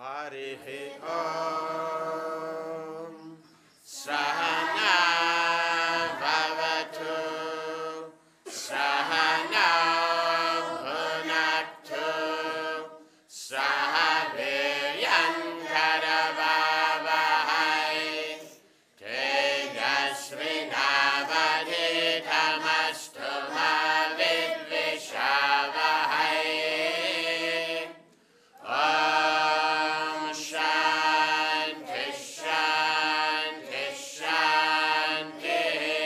Harihi Om Sahana Bhavatu Sahana Bhunaktu Sahaviryankaravavahai Tejasvinavadhitamastu ma vidvishavahai Om Shanti Shanti Shanti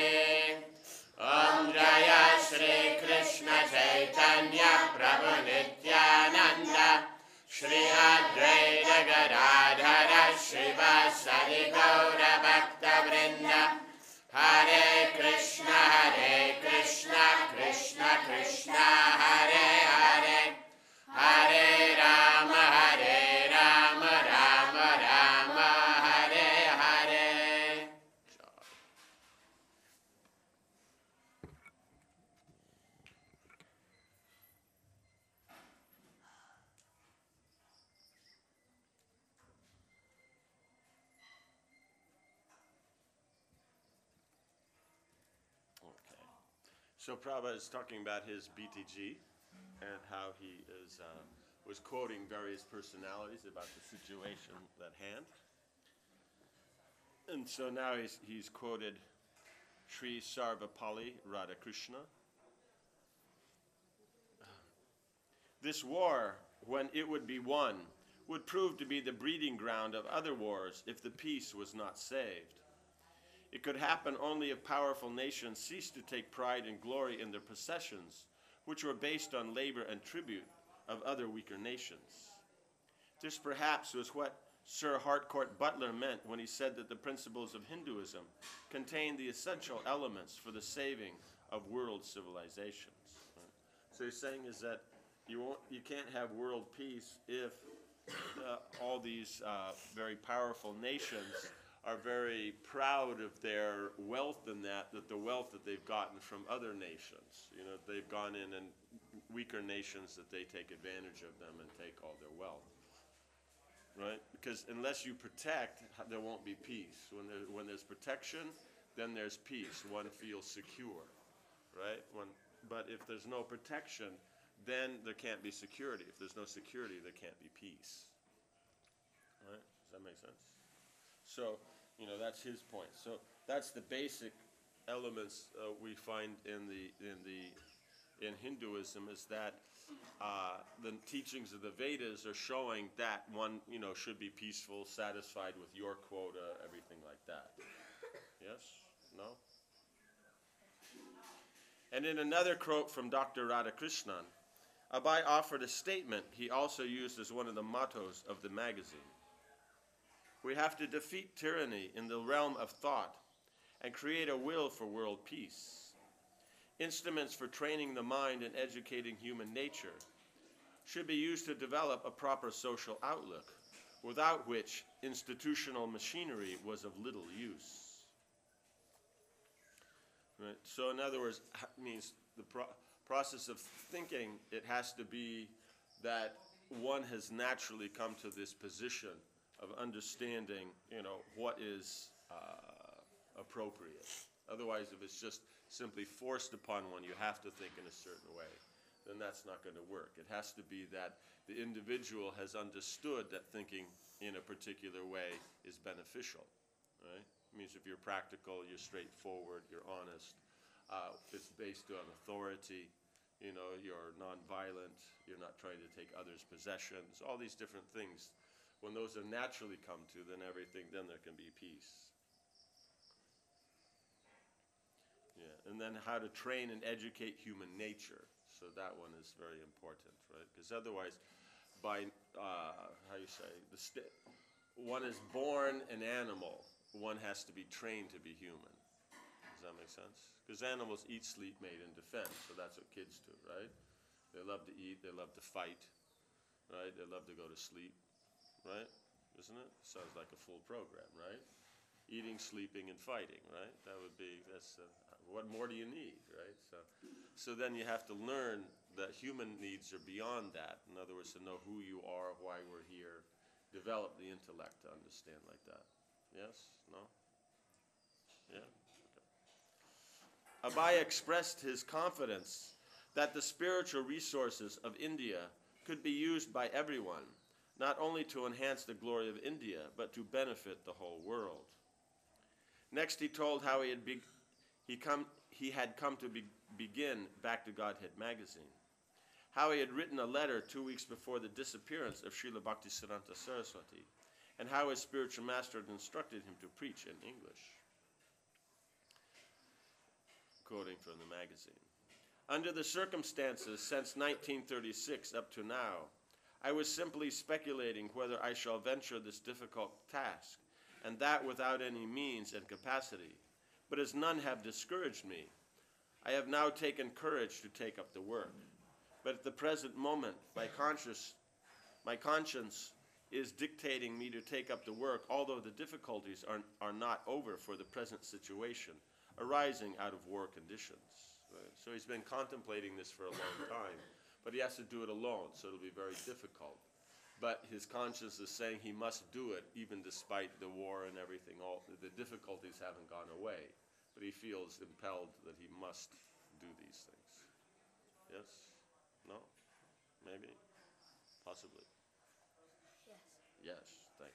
Om Jaya Shri Krishna Chaitanya Prabhu Nityananda Shri Advaita Gadadhara Srivasadi Gaura Bhakta Vrinda Hare Krishna Krishna Krishna Hare Hare Hare Rama Rama Rama Hare Hare. So Prabhupada is talking about his BTG and how he is was quoting various personalities about the situation at hand. And so now he's quoted Sri Sarvapalli Radhakrishna. This war, when it would be won, would prove to be the breeding ground of other wars if the peace was not saved. It could happen only if powerful nations ceased to take pride and glory in their possessions, which were based on labor and tribute of other weaker nations. This perhaps was what Sir Harcourt Butler meant when he said that the principles of Hinduism contain the essential elements for the saving of world civilizations. So he's saying is that you can't have world peace if all these very powerful nations are very proud of their wealth and that the wealth that they've gotten from other nations. You know, they've gone in and weaker nations that they take advantage of them and take all their wealth. Right? Because unless you protect, there won't be peace. When there's protection, then there's peace. One feels secure. Right? But if there's no protection, then there can't be security. If there's no security, there can't be peace. Right? Does that make sense? So, you know, that's his point. So that's the basic elements we find in Hinduism is that the teachings of the Vedas are showing that one, you know, should be peaceful, satisfied with your quota, everything like that. Yes? No? And in another quote from Dr. Radhakrishnan, Abai offered a statement he also used as one of the mottos of the magazine. We have to defeat tyranny in the realm of thought and create a will for world peace. Instruments for training the mind and educating human nature should be used to develop a proper social outlook, without which institutional machinery was of little use. Right? So in other words, it means the process of thinking, it has to be that one has naturally come to this position of understanding, you know, what is appropriate. Otherwise, if it's just simply forced upon one, you have to think in a certain way, then that's not going to work. It has to be that the individual has understood that thinking in a particular way is beneficial. Right? It means if you're practical, you're straightforward, you're honest, it's based on authority, you know, you're nonviolent, you're not trying to take others' possessions, all these different things. When those are naturally come to, then there can be peace. Yeah, and then how to train and educate human nature. So that one is very important, right? Because otherwise, by, one is born an animal, one has to be trained to be human. Does that make sense? Because animals eat, sleep, mate, and defend, so that's what kids do, right? They love to eat, they love to fight, right? They love to go to sleep. Right? Isn't it? Sounds like a full program, right? Eating, sleeping, and fighting, right? What more do you need, right? So then you have to learn that human needs are beyond that. In other words, to know who you are, why we're here, develop the intellect to understand like that. Yes? No? Yeah? Okay. Abai expressed his confidence that the spiritual resources of India could be used by everyone, not only to enhance the glory of India, but to benefit the whole world. Next, he told how he had come to begin Back to Godhead magazine, how he had written a letter 2 weeks before the disappearance of Srila Bhaktisiddhanta Saraswati, and how his spiritual master had instructed him to preach in English. Quoting from the magazine. Under the circumstances since 1936 up to now, I was simply speculating whether I shall venture this difficult task, and that without any means and capacity. But as none have discouraged me, I have now taken courage to take up the work. But at the present moment, my conscience is dictating me to take up the work, although the difficulties are not over for the present situation, arising out of war conditions. Right? So he's been contemplating this for a long time, but he has to do it alone, so it'll be very difficult. But his conscience is saying he must do it, even despite the war and everything. All the difficulties haven't gone away, but he feels impelled that he must do these things. Yes? No? Maybe? Possibly? Yes. Yes, thank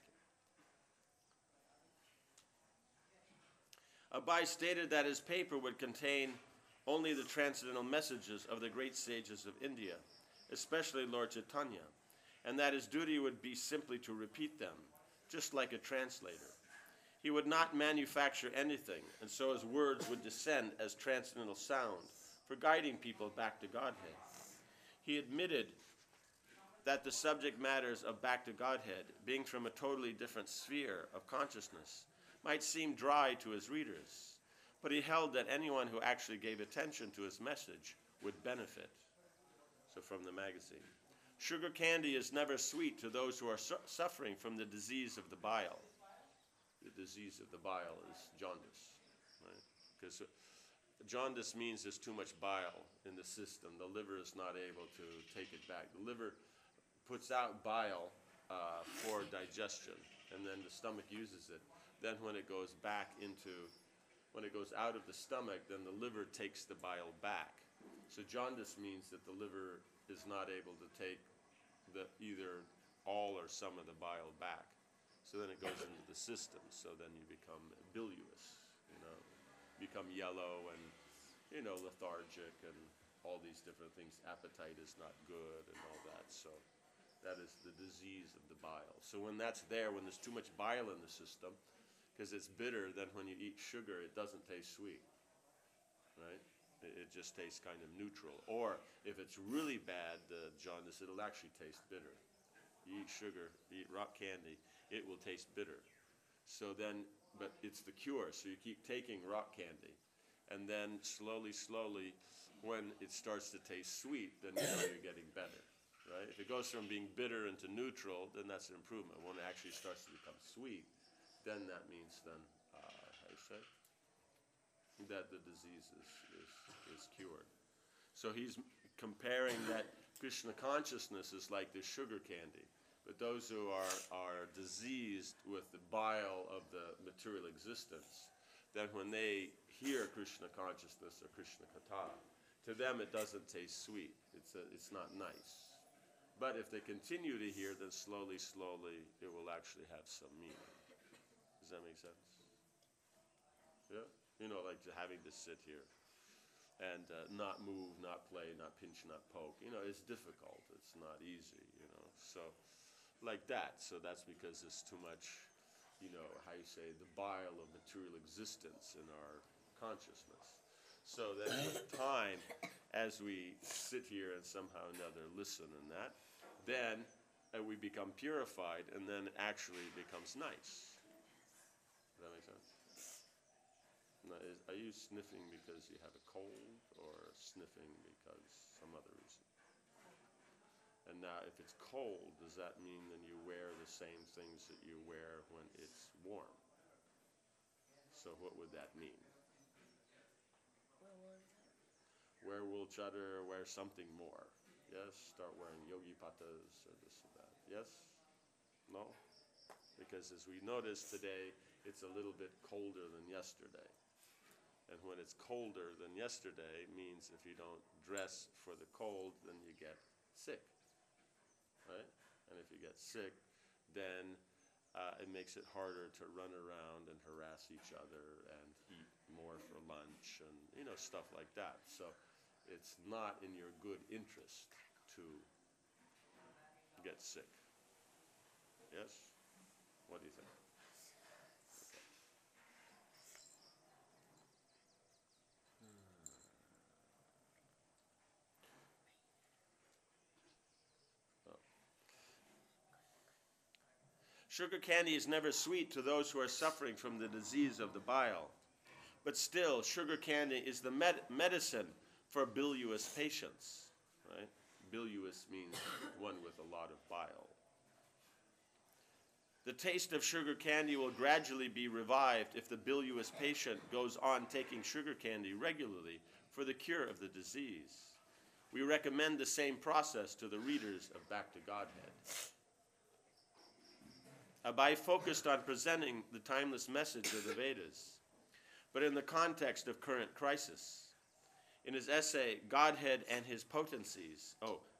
you. Abai stated that his paper would contain only the transcendental messages of the great sages of India, especially Lord Chaitanya, and that his duty would be simply to repeat them, just like a translator. He would not manufacture anything, and so his words would descend as transcendental sound for guiding people back to Godhead. He admitted that the subject matters of Back to Godhead, being from a totally different sphere of consciousness, might seem dry to his readers, but he held that anyone who actually gave attention to his message would benefit. So from the magazine. Sugar candy is never sweet to those who are suffering from the disease of the bile. The disease of the bile is jaundice, right? Because jaundice means there's too much bile in the system. The liver is not able to take it back. The liver puts out bile for digestion, and then the stomach uses it. Then when it goes out of the stomach, then the liver takes the bile back. So jaundice means that the liver is not able to take either all or some of the bile back. So then it goes into the system. So then you become bilious, become yellow and, lethargic and all these different things. Appetite is not good and all that. So that is the disease of the bile. So when that's there, when there's too much bile in the system, because it's bitter, then when you eat sugar, it doesn't taste sweet, right? It just tastes kind of neutral. Or if it's really bad, the jaundice, it'll actually taste bitter. You eat sugar, you eat rock candy, it will taste bitter. So then, but it's the cure, so you keep taking rock candy. And then slowly, when it starts to taste sweet, then you know you're getting better, right? If it goes from being bitter into neutral, then that's an improvement. When it actually starts to become sweet, then that means how you say? That the disease is cured. So he's comparing that Krishna consciousness is like the sugar candy. But those who are diseased with the bile of the material existence, then when they hear Krishna consciousness or Krishna katha, to them it doesn't taste sweet. It's not nice. But if they continue to hear, then slowly, it will actually have some meaning. Does that make sense? Yeah? Like having to sit here and not move, not play, not pinch, not poke. It's difficult. It's not easy, So like that. So that's because there's too much, the bile of material existence in our consciousness. So then with time, as we sit here and somehow or another listen and that, then we become purified, and then it actually becomes nice. Does that make sense? Now, are you sniffing because you have a cold, or sniffing because some other reason? And now, if it's cold, does that mean then you wear the same things that you wear when it's warm? So what would that mean? Wear wool chadar, wear something more. Yes? Start wearing yogi patas or this or that. Yes? No? because as we noticed today, it's a little bit colder than yesterday. And when it's colder than yesterday, means if you don't dress for the cold, then you get sick, right? And if you get sick, then it makes it harder to run around and harass each other and eat more for lunch and, stuff like that. So it's not in your good interest to get sick. Yes? What do you think? Sugar candy is never sweet to those who are suffering from the disease of the bile. But still, sugar candy is the medicine for bilious patients. Right? Bilious means one with a lot of bile. The taste of sugar candy will gradually be revived if the bilious patient goes on taking sugar candy regularly for the cure of the disease. We recommend the same process to the readers of Back to Godhead. Abai focused on presenting the timeless message of the Vedas, but in the context of current crisis. In his essay, Godhead and His Potencies,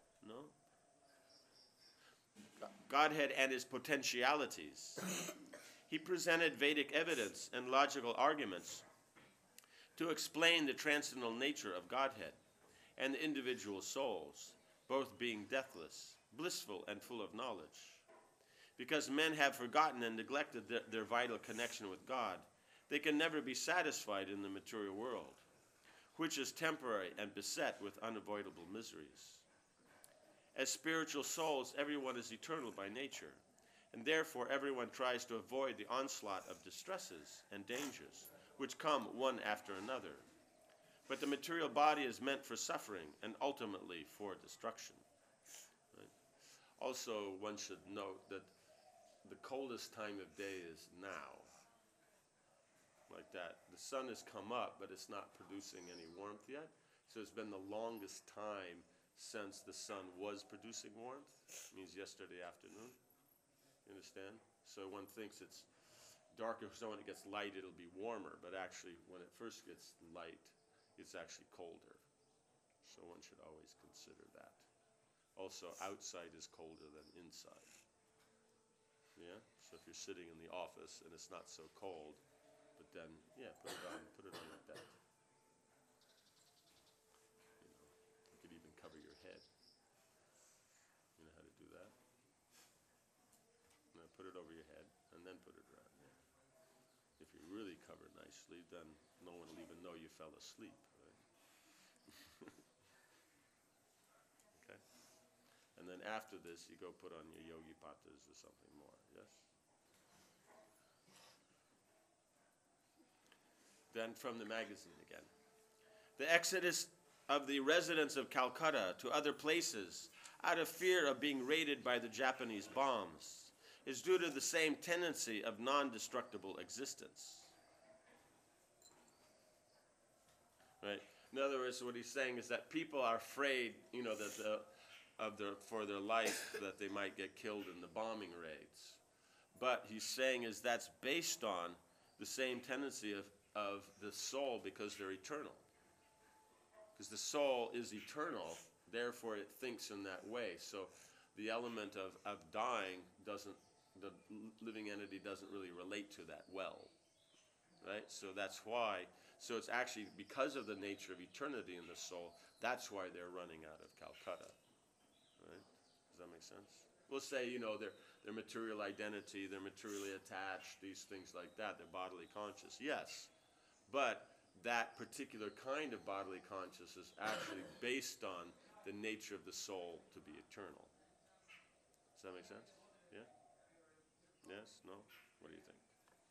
Godhead and His Potentialities, he presented Vedic evidence and logical arguments to explain the transcendental nature of Godhead and the individual souls, both being deathless, blissful, and full of knowledge. Because men have forgotten and neglected their vital connection with God, they can never be satisfied in the material world, which is temporary and beset with unavoidable miseries. As spiritual souls, everyone is eternal by nature, and therefore everyone tries to avoid the onslaught of distresses and dangers, which come one after another. But the material body is meant for suffering and ultimately for destruction. Right? Also, one should note that the coldest time of day is now. Like that. The sun has come up, but it's not producing any warmth yet. So it's been the longest time since the sun was producing warmth. It means yesterday afternoon. You understand? So one thinks it's darker, so when it gets light, it'll be warmer. But actually, when it first gets light, it's actually colder. So one should always consider that. Also, outside is colder than inside. Yeah? So if you're sitting in the office and it's not so cold, but then, put it on like that. You could even cover your head. You know how to do that? No, put it over your head and then put it around there. If you really cover nicely, then no one will even know you fell asleep. Right? Okay? And then after this, you go put on your yogi patas or something more. Yes? Then from the magazine again. The exodus of the residents of Calcutta to other places out of fear of being raided by the Japanese bombs is due to the same tendency of non-destructible existence. Right? In other words, what he's saying is that people are afraid, that for their life, that they might get killed in the bombing raids. But he's saying is that's based on the same tendency of the soul because they're eternal. Because the soul is eternal, therefore it thinks in that way. So the element of dying the living entity doesn't really relate to that well. Right? So that's why, so it's actually because of the nature of eternity in the soul, that's why they're running out of Calcutta. Right? Does that make sense? We'll say, their material identity, they're materially attached, these things like that, they're bodily conscious. Yes, but that particular kind of bodily consciousness is actually based on the nature of the soul to be eternal. Does that make sense? Yeah? Yes? No? What do you think?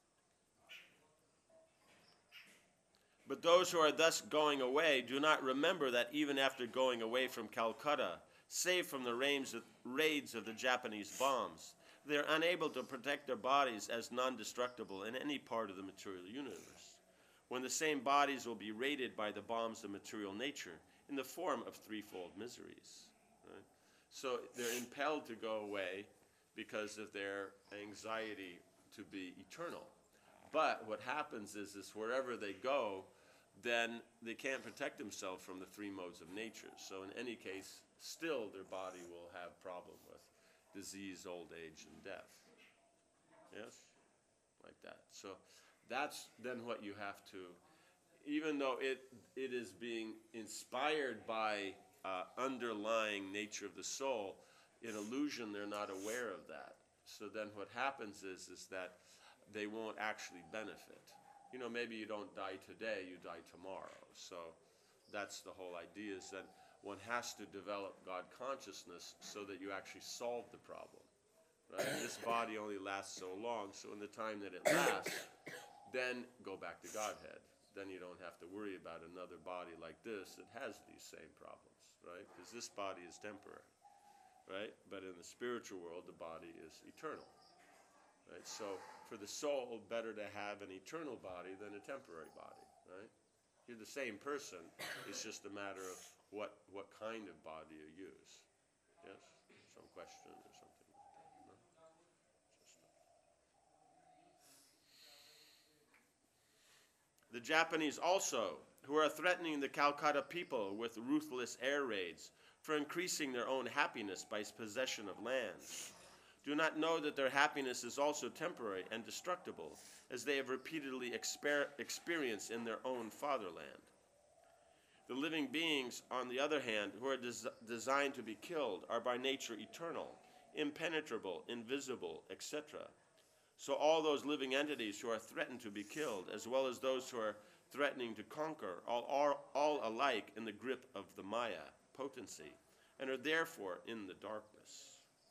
But those who are thus going away do not remember that even after going away from Calcutta, safe from the raids of the Japanese bombs, they are unable to protect their bodies as non-destructible in any part of the material universe, when the same bodies will be raided by the bombs of material nature in the form of threefold miseries. Right? So they're impelled to go away because of their anxiety to be eternal. But what happens is wherever they go, then they can't protect themselves from the three modes of nature. So in any case, still their body will have problem with disease, old age, and death. Yes? Like that. So that's then what you have to, even though it is being inspired by underlying nature of the soul, in illusion they're not aware of that. So then what happens is that they won't actually benefit. You know, maybe you don't die today, you die tomorrow. So that's the whole idea, is that one has to develop God consciousness so that you actually solve the problem. Right? This body only lasts so long, so in the time that it lasts, then go back to Godhead. Then you don't have to worry about another body like this that has these same problems, right? Because this body is temporary, right? But in the spiritual world, the body is eternal, right? So for the soul, better to have an eternal body than a temporary body, right? You're the same person. It's just a matter of what kind of body you use. Yes? Some question or something? No? The Japanese also, who are threatening the Calcutta people with ruthless air raids for increasing their own happiness by possession of lands, do not know that their happiness is also temporary and destructible, as they have repeatedly experienced in their own fatherland. The living beings, on the other hand, who are designed to be killed, are by nature eternal, impenetrable, invisible, etc. So all those living entities who are threatened to be killed, as well as those who are threatening to conquer, are all alike in the grip of the Maya potency, and are therefore in the darkness.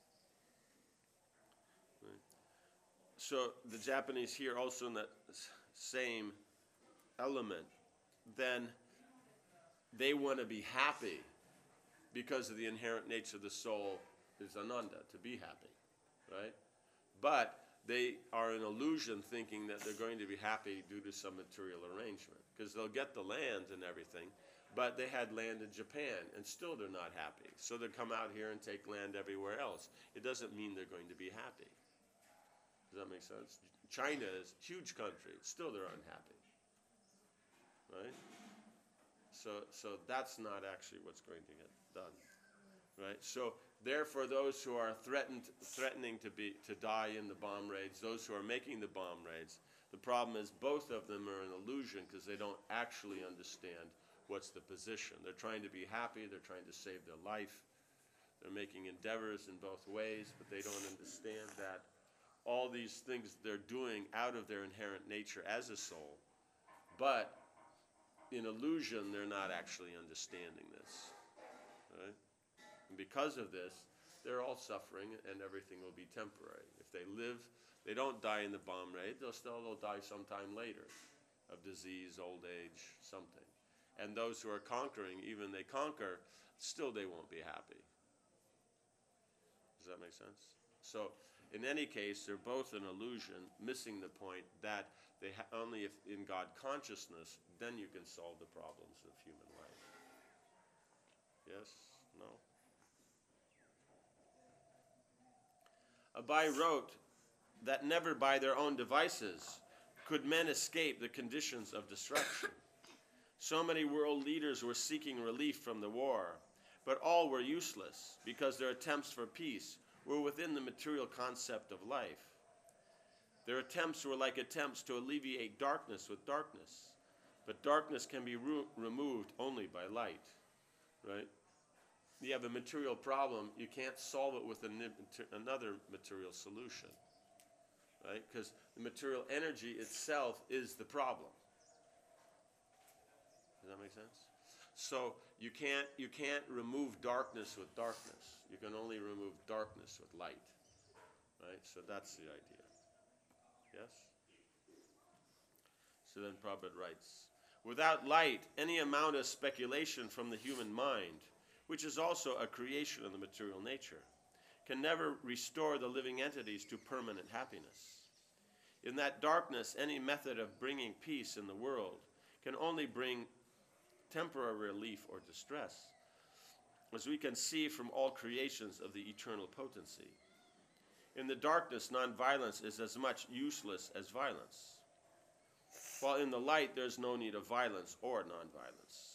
So the Japanese here also in that same element, then they want to be happy because of the inherent nature of the soul is ananda, to be happy, right? But they are in illusion thinking that they're going to be happy due to some material arrangement, because they'll get the land and everything, but they had land in Japan and still they're not happy. So they'll come out here and take land everywhere else. It doesn't mean they're going to be happy. Does that make sense? China is a huge country. Still they're unhappy. Right? So that's not actually what's going to get done. Right? So therefore those who are threatening to die in the bomb raids, those who are making the bomb raids, the problem is both of them are an illusion because they don't actually understand what's the position. They're trying to be happy, they're trying to save their life. They're making endeavors in both ways, but they don't understand that all these things they're doing out of their inherent nature as a soul, but in illusion they're not actually understanding this, right? And because of this, they're all suffering and everything will be temporary. If they live, they don't die in the bomb raid, they'll die sometime later of disease, old age, something. And those who are conquering, even they conquer, still they won't be happy. Does that make sense? So in any case, they're both an illusion, missing the point that they only if in God consciousness, then you can solve the problems of human life. Yes? No? Abai wrote that never by their own devices could men escape the conditions of destruction. So many world leaders were seeking relief from the war, but all were useless because their attempts for peace were within the material concept of life. Their attempts were like attempts to alleviate darkness with darkness, but darkness can be removed only by light, right? You have a material problem, you can't solve it with another material solution, right? Because the material energy itself is the problem. Does that make sense? So you can't remove darkness with darkness. You can only remove darkness with light. Right? So that's the idea. Yes? So then Prabhupada writes, without light, any amount of speculation from the human mind, which is also a creation of the material nature, can never restore the living entities to permanent happiness. In that darkness, any method of bringing peace in the world can only bring temporary relief or distress, as we can see from all creations of the eternal potency. In the darkness, nonviolence is as much useless as violence, while in the light there's no need of violence or nonviolence.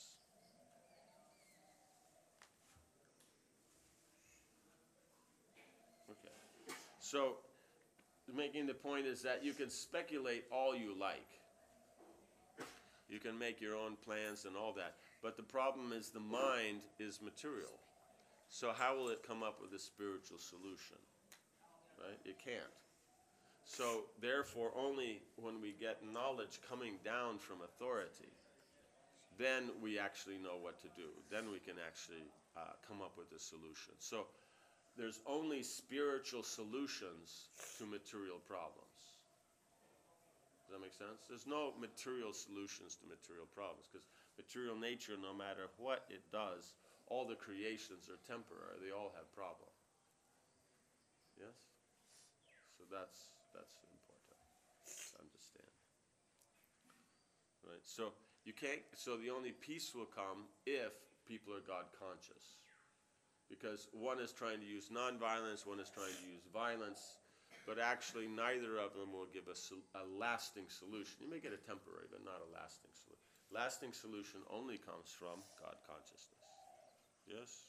Okay. So, making the point is that you can speculate all you like. You can make your own plans and all that. But the problem is the mind is material. So how will it come up with a spiritual solution? Right? It can't. So therefore, only when we get knowledge coming down from authority, then we actually know what to do. Then we can actually come up with a solution. So there's only spiritual solutions to material problems. Does that make sense? There's no material solutions to material problems, because material nature, no matter what it does, all the creations are temporary. They all have problems. Yes? So that's important to understand. Right? So you can't. So the only peace will come if people are God conscious, because one is trying to use nonviolence, one is trying to use violence. But actually, neither of them will give us a lasting solution. You may get a temporary, but not a lasting solution. Lasting solution only comes from God consciousness. Yes?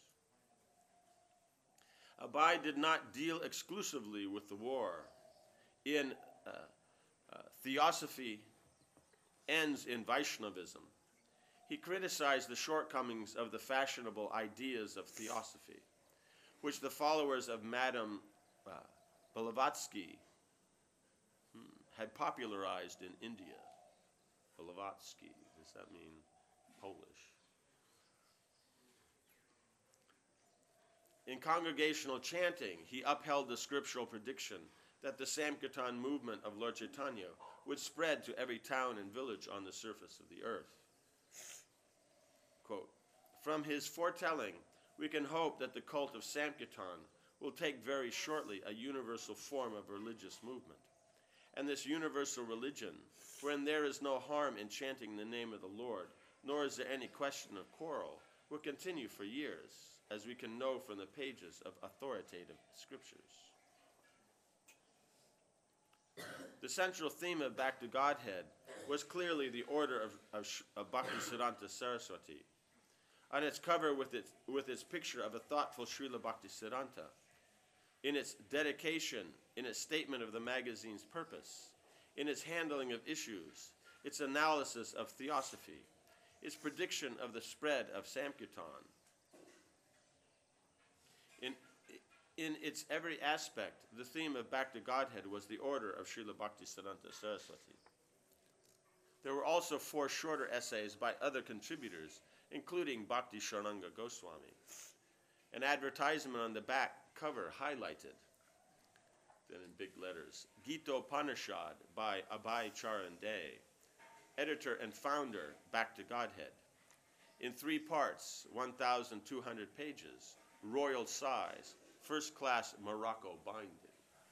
Abai did not deal exclusively with the war. In Theosophy ends in Vaishnavism. He criticized the shortcomings of the fashionable ideas of Theosophy, which the followers of Madame Blavatsky had popularized in India. Blavatsky, does that mean Polish? In congregational chanting, he upheld the scriptural prediction that the Sankirtan movement of Lord Chaitanya would spread to every town and village on the surface of the earth. Quote, "From his foretelling, we can hope that the cult of Sankirtan will take very shortly a universal form of religious movement. And this universal religion, wherein there is no harm in chanting the name of the Lord, nor is there any question of quarrel, will continue for years, as we can know from the pages of authoritative scriptures." The central theme of Back to Godhead was clearly the order of Bhaktisiddhanta Saraswati. On its cover with its picture of a thoughtful Srila Bhaktisiddhanta, in its dedication, in its statement of the magazine's purpose, in its handling of issues, its analysis of theosophy, its prediction of the spread of Sankirtan. In its every aspect, the theme of Back to Godhead was the order of Srila Bhaktisiddhanta Saraswati. There were also 4 shorter essays by other contributors, including Bhakti Sharananga Goswami. An advertisement on the back cover highlighted, then in big letters, Gita-Upanishad by Abhay Charan De, editor and founder, Back to Godhead. In 3 parts, 1,200 pages, royal size, first-class Morocco binding.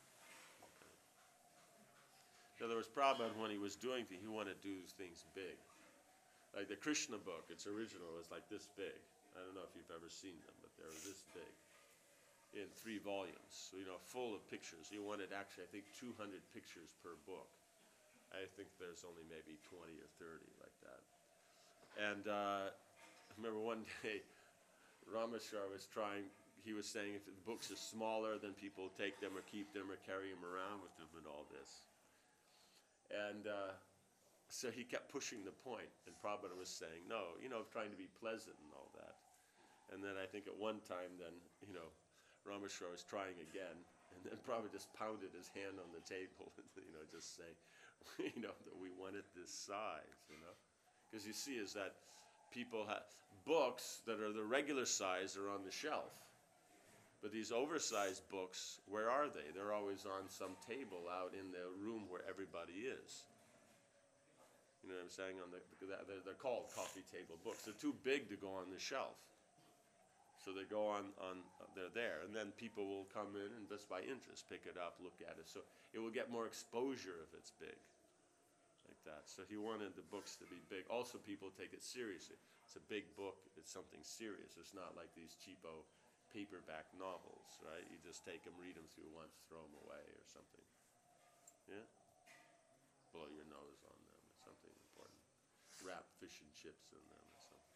In other words, Prabhupada, when he was doing things, he wanted to do things big. Like the Krishna book, its original was like this big. I don't know if you've ever seen them, but they're this big in 3 volumes. So, full of pictures. He wanted actually, I think, 200 pictures per book. I think there's only maybe 20 or 30 like that. And I remember one day, Rameshwar was saying if the books are smaller, then people take them or keep them or carry them around with them and all this. And so he kept pushing the point, and Prabhupada was saying, no, trying to be pleasant and all that. And then I think at one time then, Rameshwar was trying again, and then Prabhupada just pounded his hand on the table, just say, that we wanted this size, Because you see is that people have books that are the regular size are on the shelf. But these oversized books, where are they? They're always on some table out in the room where everybody is. You know what I'm saying? They're called coffee table books. They're too big to go on the shelf. So they go they're there. And then people will come in and just by interest pick it up, look at it. So it will get more exposure if it's big. Like that. So he wanted the books to be big. Also, people take it seriously. It's a big book. It's something serious. It's not like these cheapo paperback novels, right? You just take them, read them through once, throw them away or something. Yeah? Blow your nose on them or something important. Wrap fish and chips in them or something.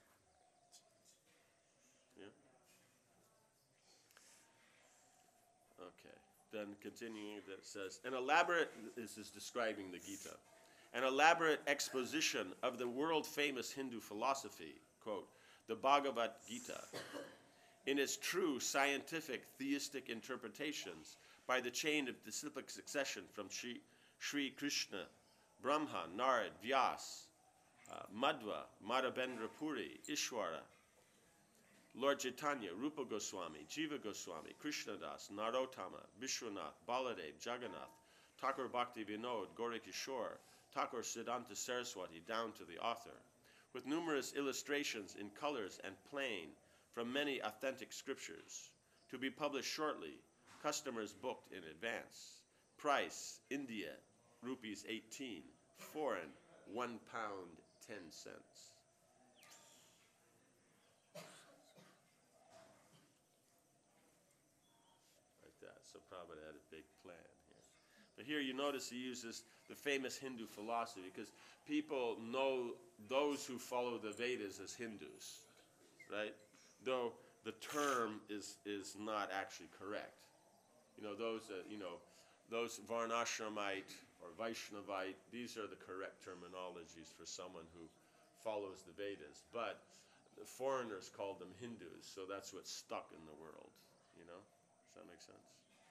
Yeah? Okay. Then continuing, that says, this is describing the Gita, an elaborate exposition of the world-famous Hindu philosophy, quote, the Bhagavad Gita, in its true scientific theistic interpretations by the chain of disciplic succession from Sri Krishna, Brahma, Narad, Vyas, Madhva, Madhavendra Puri, Ishwara, Lord Chaitanya, Rupa Goswami, Jiva Goswami, Krishnadas, Narottama, Vishwanath, Baladev, Jagannath, Thakur Bhakti Vinod, Gaurikishore, Thakur Siddhanta Saraswati, down to the author, with numerous illustrations in colors and plain from many authentic scriptures, to be published shortly, customers booked in advance. Price, India, rupees 18, foreign, £1.10. So Prabhupada had a big plan here. But here you notice he uses the famous Hindu philosophy because people know those who follow the Vedas as Hindus, right? Though the term is not actually correct. Those Varnashramite or Vaishnavite, these are the correct terminologies for someone who follows the Vedas. But the foreigners called them Hindus, so that's what's stuck in the world, Does that make sense?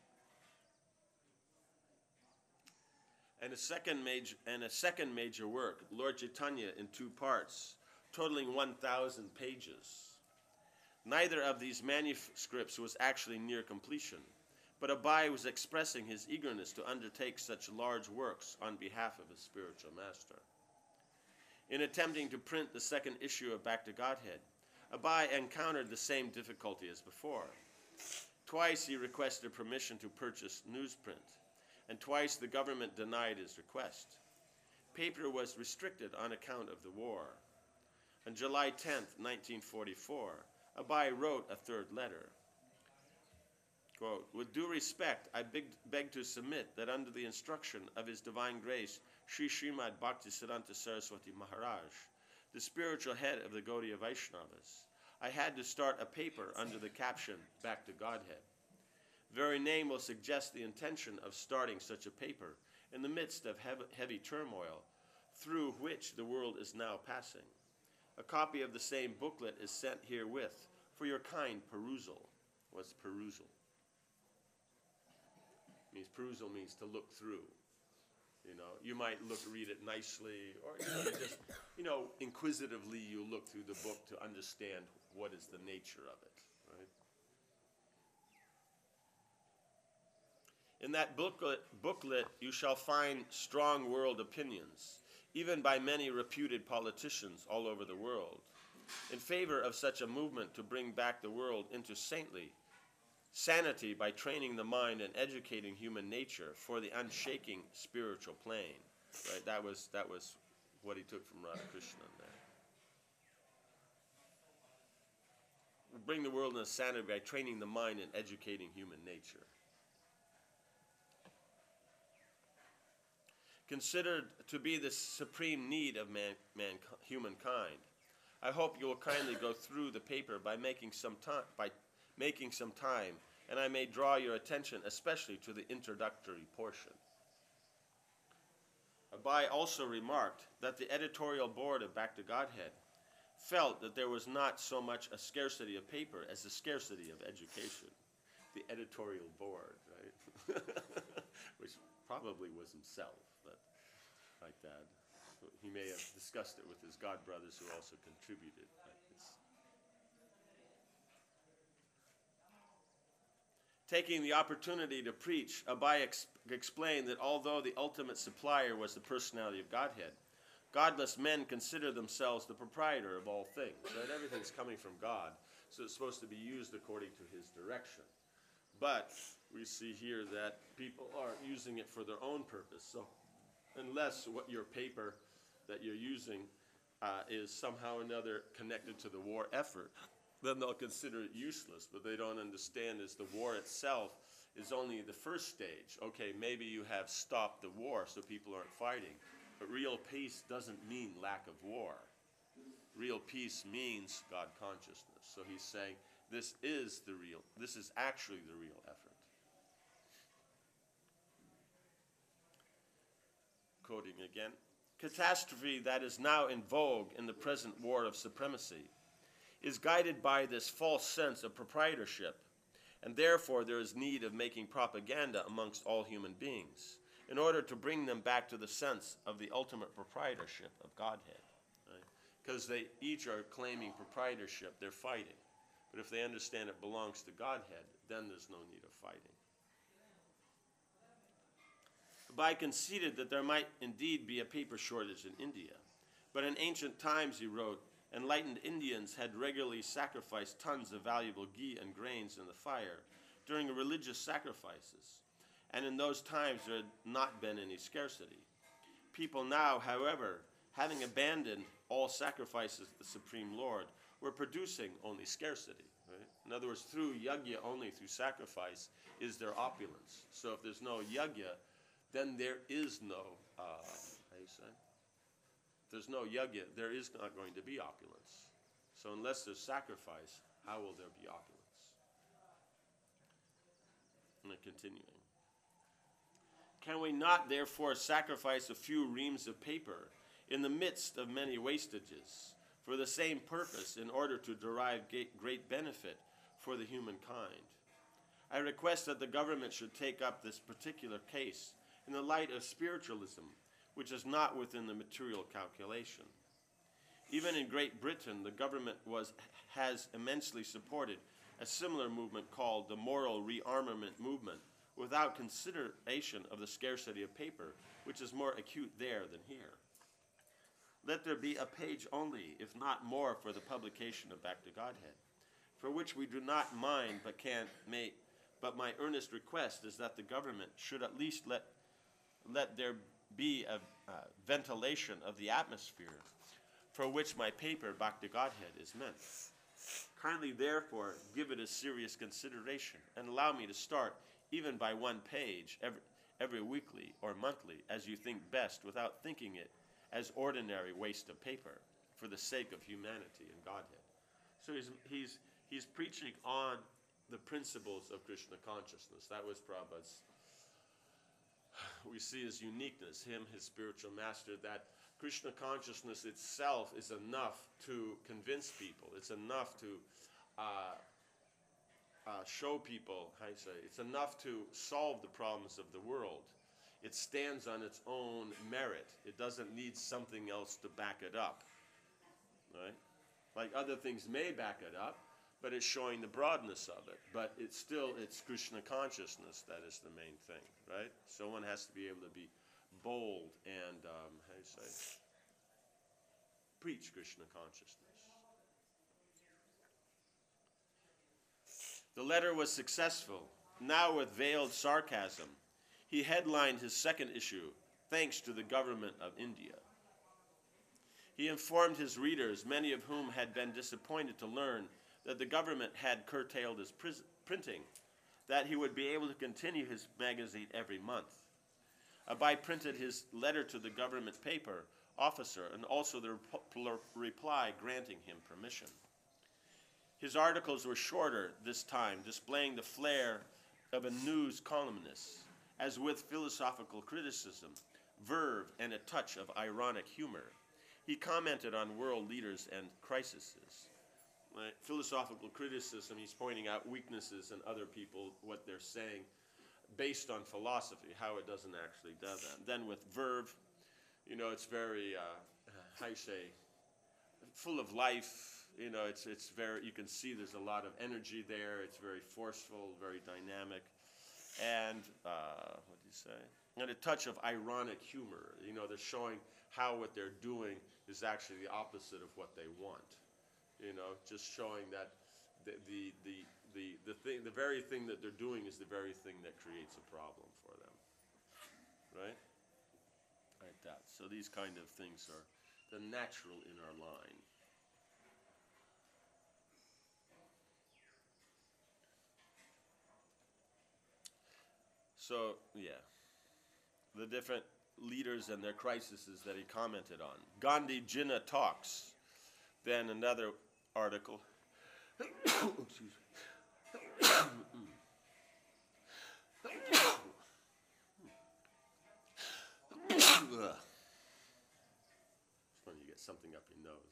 And a second major work, Lord Chaitanya, in 2 parts, totaling 1,000 pages. Neither of these manuscripts was actually near completion, but Abai was expressing his eagerness to undertake such large works on behalf of his spiritual master. In attempting to print the second issue of Back to Godhead, Abai encountered the same difficulty as before. Twice he requested permission to purchase newsprint, and twice the government denied his request. Paper was restricted on account of the war. On July 10th, 1944, Abai wrote a 3rd letter. Quote, with due respect, I beg to submit that under the instruction of His Divine Grace, Sri Srimad Bhaktisiddhanta Saraswati Maharaj, the spiritual head of the Gaudiya Vaishnavas, I had to start a paper under the caption, Back to Godhead. Very name will suggest the intention of starting such a paper in the midst of heavy turmoil through which the world is now passing. A copy of the same booklet is sent herewith for your kind perusal. What's perusal? Perusal means to look through. You might read it nicely, or just inquisitively you look through the book to understand what is the nature of it, right? In that booklet, you shall find strong world opinions, even by many reputed politicians all over the world, in favor of such a movement to bring back the world into sanity by training the mind and educating human nature for the unshaking spiritual plane. Right? That was what he took from Radhakrishnan there. Bring the world into sanity by training the mind and educating human nature. Considered to be the supreme need of humankind, I hope you will kindly go through the paper by making some time, and I may draw your attention especially to the introductory portion. Abai also remarked that the editorial board of Back to Godhead felt that there was not so much a scarcity of paper as a scarcity of education. The editorial board, right? Which probably was himself, but like that. He may have discussed it with his god brothers who also contributed. Taking the opportunity to preach, Abai explained that although the ultimate supplier was the personality of Godhead, godless men consider themselves the proprietor of all things. Right? Everything's coming from God, so it's supposed to be used according to His direction. But we see here that people are using it for their own purpose. So unless what your paper that you're using is somehow or another connected to the war effort, then they'll consider it useless. But they don't understand is the war itself is only the first stage. Okay, maybe you have stopped the war so people aren't fighting. But real peace doesn't mean lack of war. Real peace means God consciousness. So he's saying this is actually the real effort. Quoting again, catastrophe that is now in vogue in the present war of supremacy is guided by this false sense of proprietorship, and therefore there is need of making propaganda amongst all human beings in order to bring them back to the sense of the ultimate proprietorship of Godhead. Because they each are claiming proprietorship, they're fighting. But if they understand it belongs to Godhead, then there's no need of fighting. Bai conceded that there might indeed be a paper shortage in India. But in ancient times, he wrote, enlightened Indians had regularly sacrificed tons of valuable ghee and grains in the fire during religious sacrifices. And in those times, there had not been any scarcity. People now, however, having abandoned all sacrifices to the Supreme Lord, were producing only scarcity. Right? In other words, through yajna, only through sacrifice, is there opulence. So if there's no yajna, then there is no, if there's no yajna, there is not going to be opulence. So unless there's sacrifice, how will there be opulence? And continuing. Can we not therefore sacrifice a few reams of paper in the midst of many wastages for the same purpose in order to derive great benefit for the humankind? I request that the government should take up this particular case in the light of spiritualism, which is not within the material calculation. Even in Great Britain, the government has immensely supported a similar movement called the moral rearmament movement, without consideration of the scarcity of paper, which is more acute there than here. Let there be a page only, if not more, for the publication of Back to Godhead, for which we do not mind but can't make. But my earnest request is that the government should at least let there be a ventilation of the atmosphere for which my paper, Back to Godhead, is meant. Kindly, therefore, give it a serious consideration and allow me to start even by one page every weekly or monthly, as you think best, without thinking it as ordinary waste of paper, for the sake of humanity and Godhead. So he's preaching on the principles of Krishna consciousness. That was Prabhupada's. We see his uniqueness, his spiritual master, that Krishna consciousness itself is enough to convince people. It's enough to show people, it's enough to solve the problems of the world. It stands on its own merit. It doesn't need something else to back it up. Right? Like other things may back it up, but it's showing the broadness of it. But it's Krishna consciousness that is the main thing, right? So one has to be able to be bold and, preach Krishna consciousness. The letter was successful, now with veiled sarcasm. He headlined his second issue, thanks to the government of India. He informed his readers, many of whom had been disappointed to learn that the government had curtailed his printing, that he would be able to continue his magazine every month. Abai printed his letter to the government paper officer and also the reply granting him permission. His articles were shorter this time, displaying the flair of a news columnist, as with philosophical criticism, verve, and a touch of ironic humor. He commented on world leaders and crises. Philosophical criticism, he's pointing out weaknesses in other people, what they're saying, based on philosophy, how it doesn't actually do that. Then with verve, it's very, full of life. It's very, you can see there's a lot of energy there. It's very forceful, very dynamic. And, what do you say? And a touch of ironic humor. They're showing how what they're doing is actually the opposite of what they want. Just showing that the very thing that they're doing is the very thing that creates a problem for them. Right? Like that. So these kind of things are the natural in our line. So, yeah, the different leaders and their crises that he commented on. Gandhi Jinnah talks. Then another article. Excuse me. It's funny, you get something up your nose.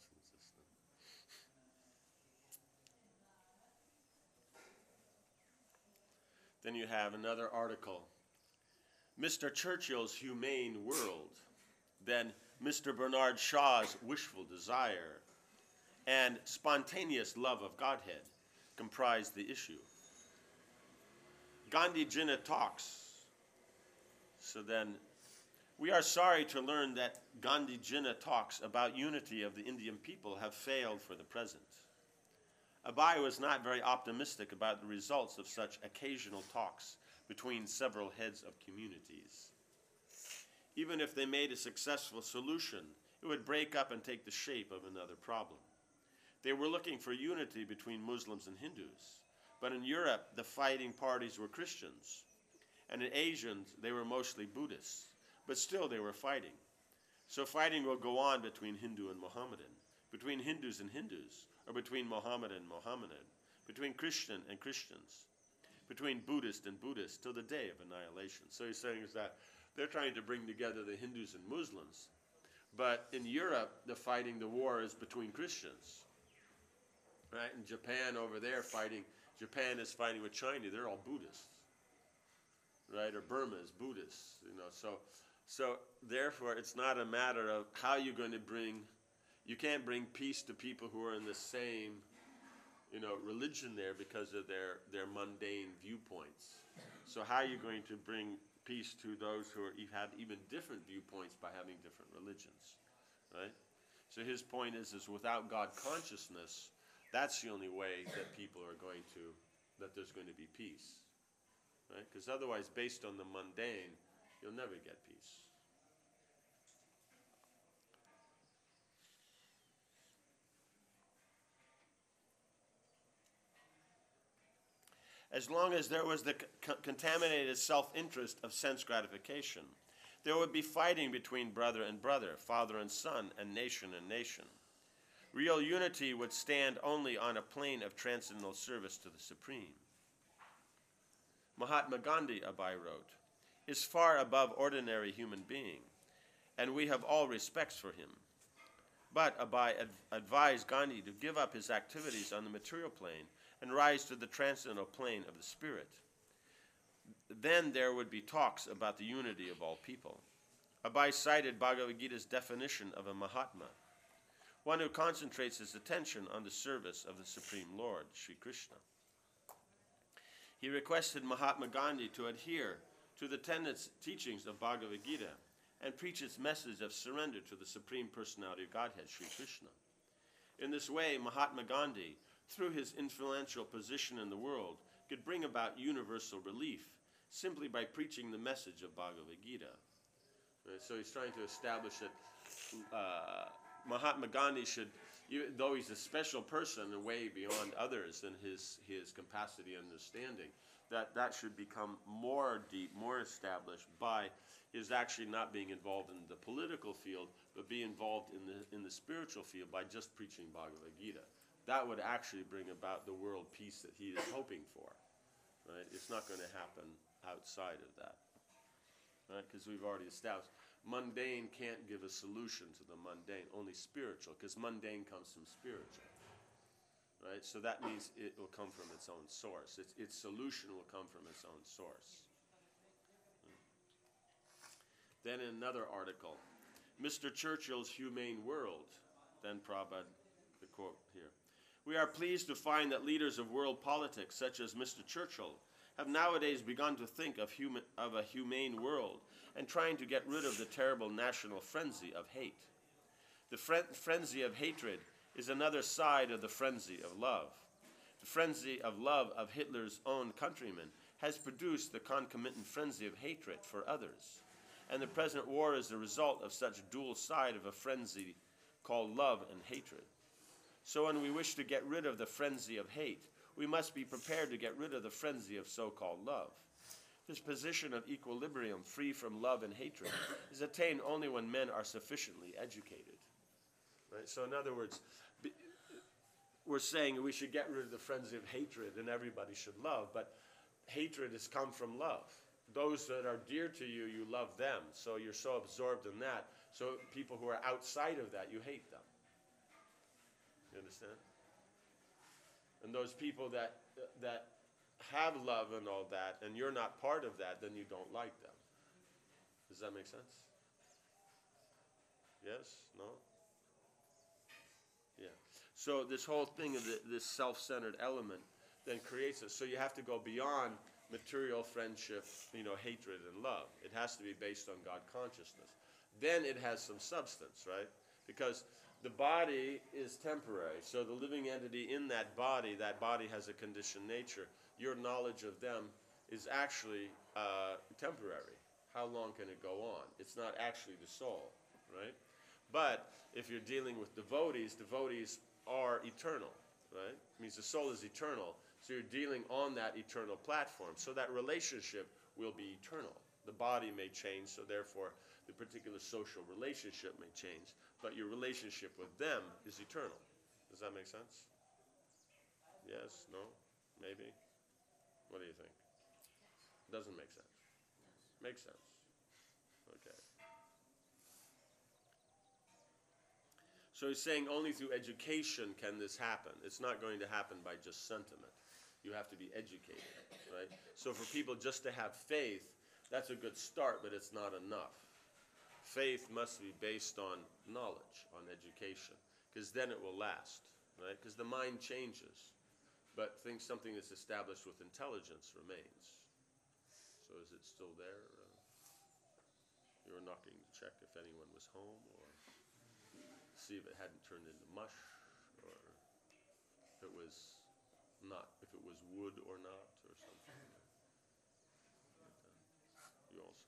Then you have another article. Mr. Churchill's Humane World. Then Mr. Bernard Shaw's Wishful Desire. And Spontaneous Love of Godhead comprise the issue. Gandhi Jinnah talks. So then, we are sorry to learn that Gandhi Jinnah talks about unity of the Indian people have failed for the present. Abai was not very optimistic about the results of such occasional talks between several heads of communities. Even if they made a successful solution, it would break up and take the shape of another problem. They were looking for unity between Muslims and Hindus, but in Europe, the fighting parties were Christians, and in Asia, they were mostly Buddhists, but still they were fighting. So fighting will go on between Hindu and Mohammedan, between Hindus and Hindus, or between Mohammedan and Mohammedan, between Christian and Christians, between Buddhist and Buddhist, till the day of annihilation. So he's saying is that they're trying to bring together the Hindus and Muslims, but in Europe, the war is between Christians. Right? In Japan over there Japan is fighting with China. They're all Buddhists. Right? Or Burma is Buddhist. So therefore it's not a matter of how you're going to you can't bring peace to people who are in the same, religion there because of their mundane viewpoints. So how are you going to bring peace to those who have even different viewpoints by having different religions? Right? So his point is without God consciousness, that's the only way that that there's going to be peace. Right? Because otherwise, based on the mundane, you'll never get peace. As long as there was the contaminated self-interest of sense gratification, there would be fighting between brother and brother, father and son, and nation. Real unity would stand only on a plane of transcendental service to the Supreme. Mahatma Gandhi, Abai wrote, is far above ordinary human being, and we have all respects for him. But Abai advised Gandhi to give up his activities on the material plane and rise to the transcendental plane of the spirit. Then there would be talks about the unity of all people. Abai cited Bhagavad Gita's definition of a Mahatma, one who concentrates his attention on the service of the Supreme Lord, Sri Krishna. He requested Mahatma Gandhi to adhere to the teachings of Bhagavad Gita and preach its message of surrender to the Supreme Personality of Godhead, Sri Krishna. In this way, Mahatma Gandhi, through his influential position in the world, could bring about universal relief simply by preaching the message of Bhagavad Gita. So he's trying to establish that Mahatma Gandhi should, though he's a special person and way beyond others in his capacity and understanding, that should become more deep, more established by his actually not being involved in the political field, but be involved in the spiritual field by just preaching Bhagavad Gita. That would actually bring about the world peace that he is hoping for. Right? It's not going to happen outside of that. Right? Because we've already established mundane can't give a solution to the mundane, only spiritual, because mundane comes from spiritual. Right? So that means it will come from its own source. Its solution will come from its own source. Then in another article, Mr. Churchill's Humane World, then Prabhupada, the quote here. We are pleased to find that leaders of world politics, such as Mr. Churchill, have nowadays begun to think of a humane world and trying to get rid of the terrible national frenzy of hate. The frenzy of hatred is another side of the frenzy of love. The frenzy of love of Hitler's own countrymen has produced the concomitant frenzy of hatred for others, and the present war is the result of such dual side of a frenzy called love and hatred. So when we wish to get rid of the frenzy of hate, we must be prepared to get rid of the frenzy of so-called love. This position of equilibrium, free from love and hatred, is attained only when men are sufficiently educated. Right? So in other words, we're saying we should get rid of the frenzy of hatred and everybody should love, but hatred has come from love. Those that are dear to you, you love them. So you're so absorbed in that. So people who are outside of that, you hate them. You understand? And those people that have love and all that, and you're not part of that, then you don't like them. Does that make sense? Yes? No? Yeah. So this whole thing of this self-centered element then creates it. So you have to go beyond material friendship, hatred and love. It has to be based on God consciousness. Then it has some substance, right? Because the body is temporary. So the living entity in that body has a conditioned nature. Your knowledge of them is actually temporary. How long can it go on? It's not actually the soul, right? But if you're dealing with devotees are eternal, right? It means the soul is eternal. So you're dealing on that eternal platform. So that relationship will be eternal. The body may change, so therefore the particular social relationship may change. But your relationship with them is eternal. Does that make sense? Yes? No? Maybe? What do you think? Doesn't make sense. Makes sense. Okay. So he's saying only through education can this happen. It's not going to happen by just sentiment. You have to be educated, right? So for people just to have faith, that's a good start, but it's not enough. Faith must be based on knowledge, on education, because then it will last, right? Because the mind changes, but something that's established with intelligence remains. So is it still there? You were knocking to check if anyone was home, or see if it hadn't turned into mush, or if it was wood or not, or something. You also.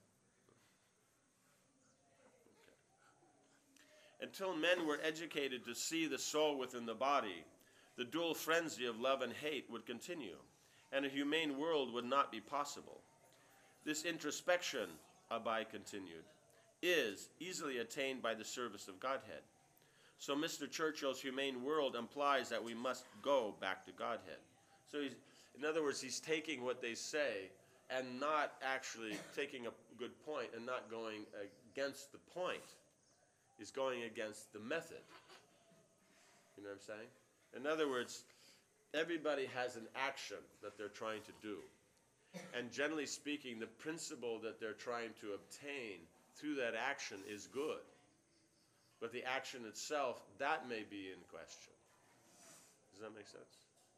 Okay. Until men were educated to see the soul within the body, the dual frenzy of love and hate would continue, and a humane world would not be possible. This introspection, Abai continued, is easily attained by the service of Godhead. So Mr. Churchill's humane world implies that we must go back to Godhead. So in other words, he's taking what they say and not actually taking a good point and not going against the point. He's going against the method. You know what I'm saying? In other words, everybody has an action that they're trying to do. And generally speaking, the principle that they're trying to obtain through that action is good. But the action itself, that may be in question. Does that make sense?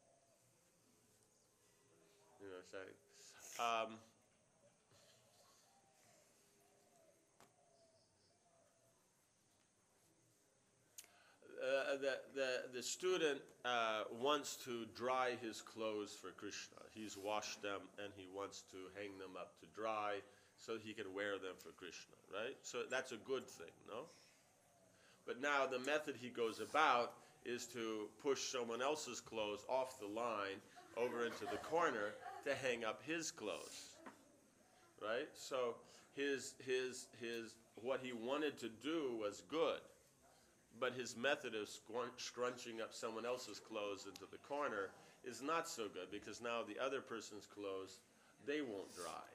You know what I'm saying? The student wants to dry his clothes for Krishna. He's washed them and he wants to hang them up to dry so he can wear them for Krishna, right? So that's a good thing, no? But now the method he goes about is to push someone else's clothes off the line over into the corner to hang up his clothes, right? So his what he wanted to do was good, but his method of scrunching up someone else's clothes into the corner is not so good, because now the other person's clothes, they won't dry.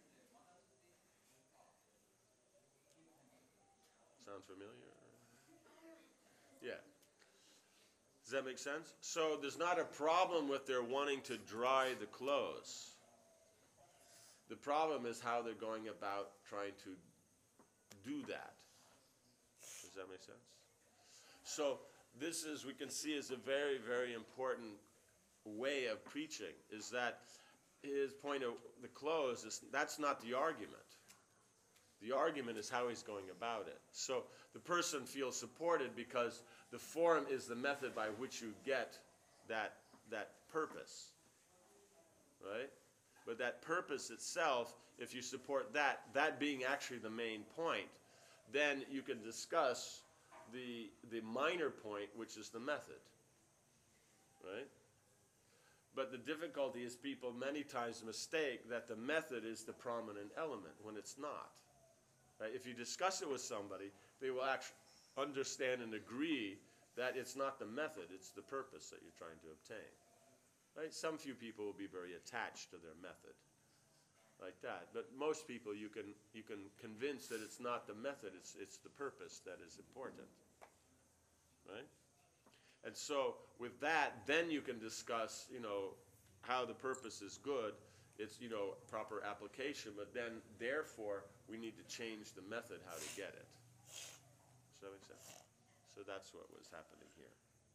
Sound familiar? Yeah. Does that make sense? So there's not a problem with their wanting to dry the clothes. The problem is how they're going about trying to do that. Does that make sense? So this is, we can see, is a very, very important way of preaching, is that his point of the clothes, that's not the argument. The argument is how he's going about it. So the person feels supported because the form is the method by which you get that purpose, right? But that purpose itself, if you support that being actually the main point, then you can discuss the minor point, which is the method, right? But the difficulty is people many times mistake that the method is the prominent element when it's not. Right? If you discuss it with somebody, they will actually understand and agree that it's not the method, it's the purpose that you're trying to obtain. Right? Some few people will be very attached to their method, like that. But most people you can convince that it's not the method, it's the purpose that is important. Right? And so with that, then you can discuss, how the purpose is good. It's, proper application, but then, therefore, we need to change the method how to get it. Does that make sense? So that's what was happening here.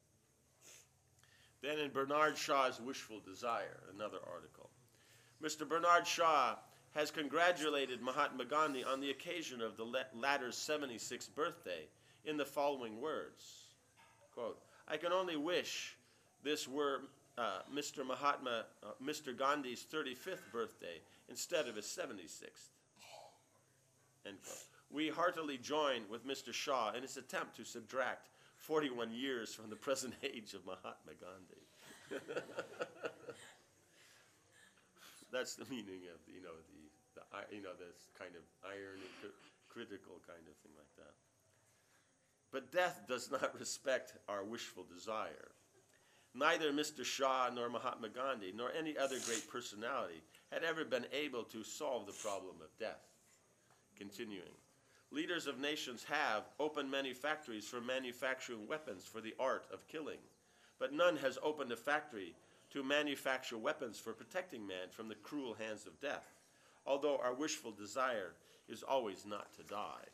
Then in Bernard Shaw's Wishful Desire, another article, Mr. Bernard Shaw has congratulated Mahatma Gandhi on the occasion of the latter's 76th birthday in the following words, quote, "I can only wish this were Mr. Gandhi's 35th birthday instead of his 76th." End quote. We heartily join with Mr. Shaw in his attempt to subtract 41 years from the present age of Mahatma Gandhi. That's the meaning of this kind of irony, critical kind of thing like that. But death does not respect our wishful desire. Neither Mr. Shaw nor Mahatma Gandhi nor any other great personality had ever been able to solve the problem of death. Continuing, leaders of nations have opened many factories for manufacturing weapons for the art of killing, but none has opened a factory to manufacture weapons for protecting man from the cruel hands of death, although our wishful desire is always not to die.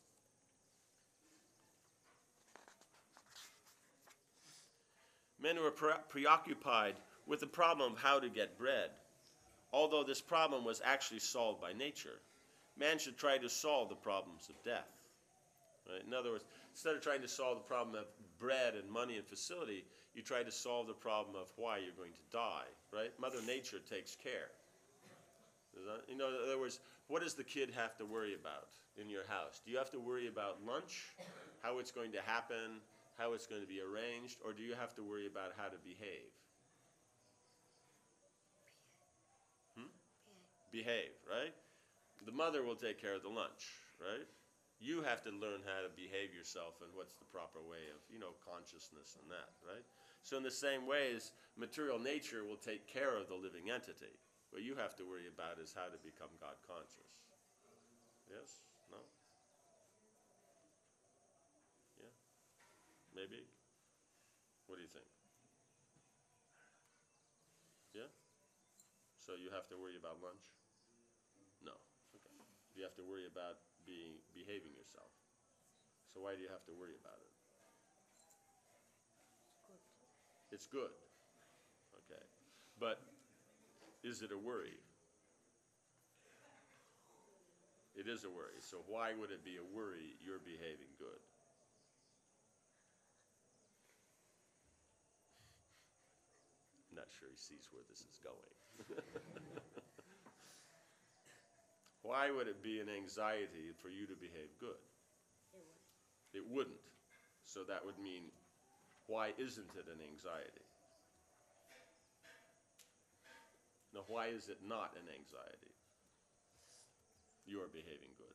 Men were preoccupied with the problem of how to get bread, although this problem was actually solved by nature. Man should try to solve the problems of death. Right? In other words, instead of trying to solve the problem of bread and money and facility, you try to solve the problem of why you're going to die. Right? Mother Nature takes care. In other words, what does the kid have to worry about in your house? Do you have to worry about lunch, how it's going to happen, how it's going to be arranged, or do you have to worry about how to behave? Behave, right? The mother will take care of the lunch, right? You have to learn how to behave yourself and what's the proper way of, consciousness and that, right? So in the same way as material nature will take care of the living entity, what you have to worry about is how to become God conscious. Yes? No? Yeah? Maybe? What do you think? Yeah? So you have to worry about lunch? No. Okay. You have to worry about behaving yourself. So why do you have to worry about it? It's good. Okay. But is it a worry? It is a worry. So why would it be a worry you're behaving good? I'm not sure he sees where this is going. Why would it be an anxiety for you to behave good? It wouldn't. So that would mean, why isn't it an anxiety? Now, why is it not an anxiety? You are behaving good.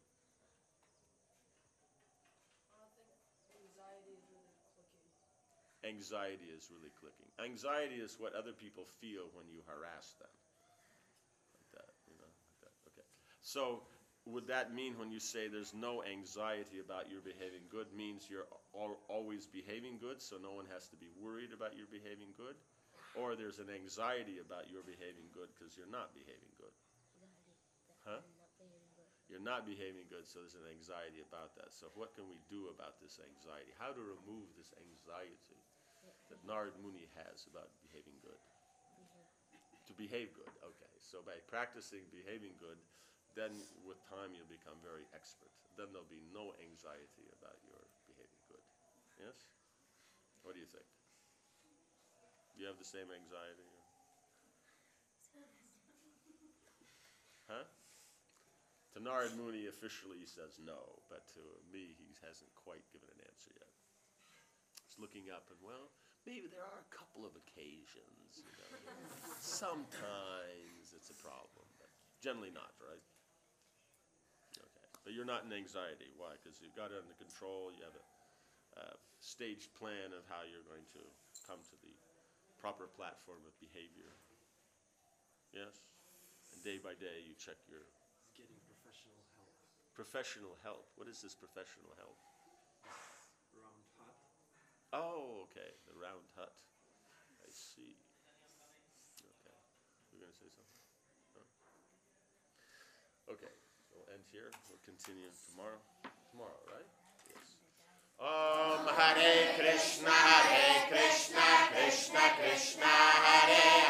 I think anxiety is really clicking. Anxiety is really clicking. Anxiety is what other people feel when you harass them. Like that, like that. Okay. So would that mean when you say there's no anxiety about your behaving good means you're always behaving good, so no one has to be worried about your behaving good? Or there's an anxiety about your behaving good because you're not behaving good? Huh? You're not behaving good, so there's an anxiety about that. So what can we do about this anxiety? How to remove this anxiety that Narad Muni has about behaving good? To behave good, okay. So by practicing behaving good, then with time you'll become very expert. Then there'll be no anxiety about your behaving good. Yes? What do you think? Do you have the same anxiety? Huh? To Narad Muni, officially he says no, but to me he hasn't quite given an answer yet. He's looking up and, well, maybe there are a couple of occasions, you know. Sometimes it's a problem, but generally not, right? Okay, but you're not in anxiety. Why? Because you've got it under control. You have a staged plan of how you're going to come to the proper platform of behavior. Yes? And day by day you check your Getting professional help. professional help. What is this professional help? Round hut. Oh, okay, the round hut. I see. Okay, you're going to say something? No? Okay, we'll end here. We'll continue tomorrow. Tomorrow, right? Yes. Om Hare Krishna, Krishna Krishna, Hare